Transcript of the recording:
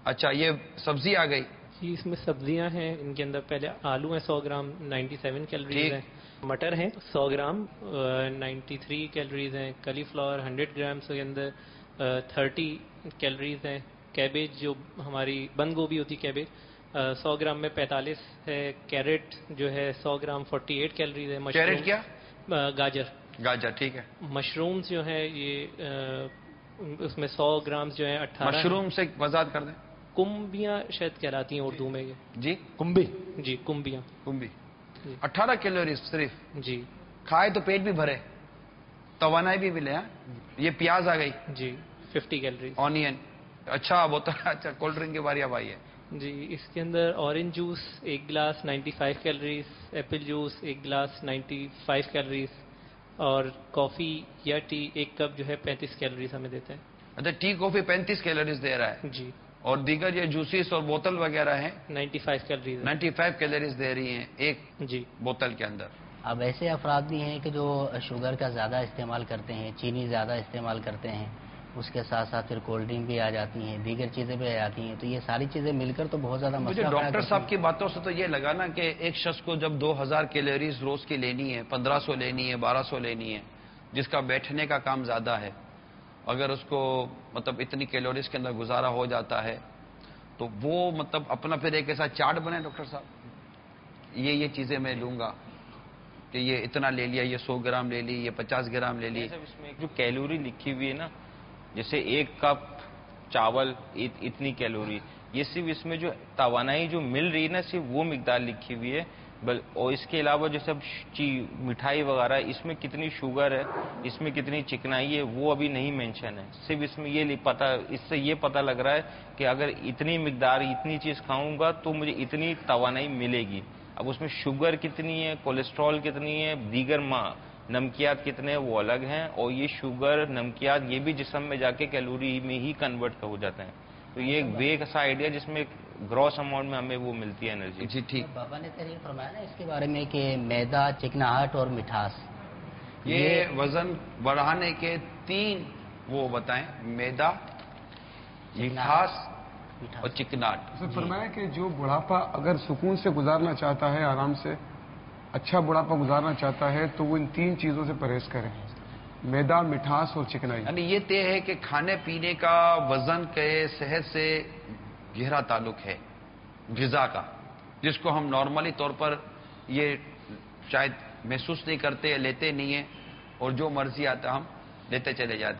اچھا یہ سبزی آ گئی جی، اس میں سبزیاں ہیں. ان کے اندر پہلے آلو ہیں 100 گرام 97 کیلوریز ہیں. مٹر ہیں 100 گرام 93 کیلوریز ہیں. کلی فلاور 100 گرامس کے اندر 30 کیلوریز ہیں. کیبیج جو ہماری بند گوبھی ہوتی کیبیج 100 گرام میں 45 ہے. کیرٹ جو ہے 100 گرام 48 کیلوریز ہے. کیرٹ کیا؟ گاجر. ٹھیک ہے. مشرومز جو ہے یہ اس میں 100 گرامز جو ہیں 18. مشروم سے وضاحت کر دیں. کمبیاں شاید کہلاتی ہیں اردو میں. یہ جی کمبی. جی کمبیاں. 18 کیلوریز صرف. جی. کھائے تو پیٹ بھی بھرے, توانائی بھی ملے. یہ پیاز آ گئی. جی 50 کیلوریز. آنین. اچھا اچھا کولڈ ڈرنک کی باری اب آئی ہے. جی اس کے اندر orange juice 1 glass 95 calories. Apple juice 1 glass 95 calories. اور کافی یا ٹی 1 کپ جو ہے 35 کیلوریز ہمیں دیتا ہے. اچھا ٹی کافی 35 کیلوریز دے رہا ہے. جی. اور دیگر یہ جوسیز اور بوتل وغیرہ ہیں 95 کیلوریز. 95 کیلوریز دے رہی ہیں ایک بوتل کے اندر. اب ایسے افراد بھی ہیں کہ جو شوگر کا زیادہ استعمال کرتے ہیں, چینی زیادہ استعمال کرتے ہیں, اس کے ساتھ ساتھ پھر کولڈ ڈرنک بھی آ جاتی ہیں, دیگر چیزیں بھی آ جاتی ہیں. تو یہ ساری چیزیں مل کر تو بہت زیادہ مجھے ڈاکٹر صاحب کی باتوں سے تو یہ لگا نا کہ ایک شخص کو جب 2000 کیلوریز روز کی لینی ہے, 1500 لینی ہے, 1200 لینی ہے, جس کا بیٹھنے کا کام زیادہ ہے, اگر اس کو مطلب اتنی کیلوریز کے اندر گزارا ہو جاتا ہے تو وہ مطلب اپنا پھر ایک ایسا چارٹ بنے ڈاکٹر صاحب, یہ چیزیں میں لوں گا کہ یہ اتنا لے لیا, یہ 100 گرام لے لی, یہ 50 گرام لے لی. اس میں جو کیلوری لکھی ہوئی ہے نا, جیسے 1 کپ چاول اتنی کیلوری, یہ صرف اس میں جو توانائی جو مل رہی ہے نا صرف وہ مقدار لکھی ہوئی ہے. اور اس کے علاوہ جیسے مٹھائی وغیرہ اس میں کتنی شوگر ہے, اس میں کتنی چکنائی ہے, وہ ابھی نہیں مینشن ہے. صرف اس میں اس سے یہ پتہ لگ رہا ہے کہ اگر اتنی مقدار اتنی چیز کھاؤں گا تو مجھے اتنی توانائی ملے گی. اب اس میں شوگر کتنی ہے, کولیسٹرول کتنی ہے, دیگر نمکیات کتنے ہیں وہ الگ ہیں, اور یہ شوگر نمکیات یہ بھی جسم میں جا کے کیلوری میں ہی کنورٹ ہو جاتے ہیں. تو یہ ایک ویگ سا آئیڈیا جس میں گراس اماؤنٹ میں ہمیں وہ ملتی ہے انرجی. جی ٹھیک. بابا نے تحریر فرمایا نا اس کے بارے میں کہ میدا, چکناہٹ اور مٹھاس یہ وزن بڑھانے کے 3 وہ بتائیں, میدا, مٹھاس اور چکناٹ. فرمایا کہ جو بڑھاپا اگر سکون سے گزارنا چاہتا ہے, آرام سے اچھا بڑھاپا گزارنا چاہتا ہے تو وہ ان 3 چیزوں سے پرہیز کریں, میدا, مٹھاس اور چکنائی. یعنی یہ طے ہے کہ کھانے پینے کا وزن کے صحت سے گہرا تعلق ہے, غذا کا, جس کو ہم نارملی طور پر یہ شاید محسوس نہیں کرتے, لیتے نہیں ہیں, اور جو مرضی آتا ہم لیتے چلے جاتے.